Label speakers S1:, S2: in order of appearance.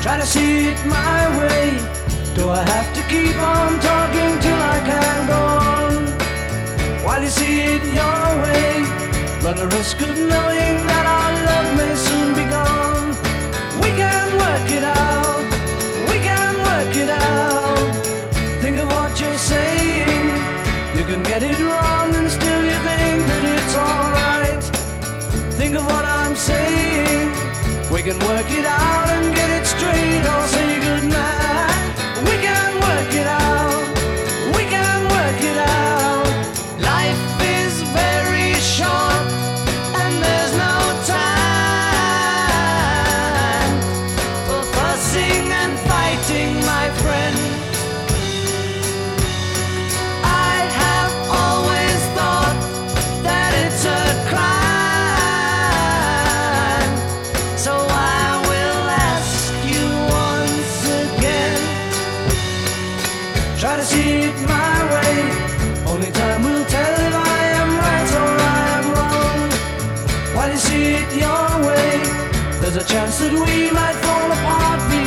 S1: Try to see it my way. Do I have to keep on talking till I can go on? While you see it your way, run the risk of knowing that our love may soon be gone. We can work it out, we can work it out. Think of what you're saying. You can get it wrong and still you think that it's alright. Think of what I'm saying. We can work it out and get it straight or say goodnight. We can work it out, we can work it out. Life is very short and there's no time for fussing and fighting, my friend. I have always thought that it's a crime, so I will ask you once again. Try to see it my way. Only time will tell if I am right or I am wrong. While you see it your way, there's a chance that we might fall apart.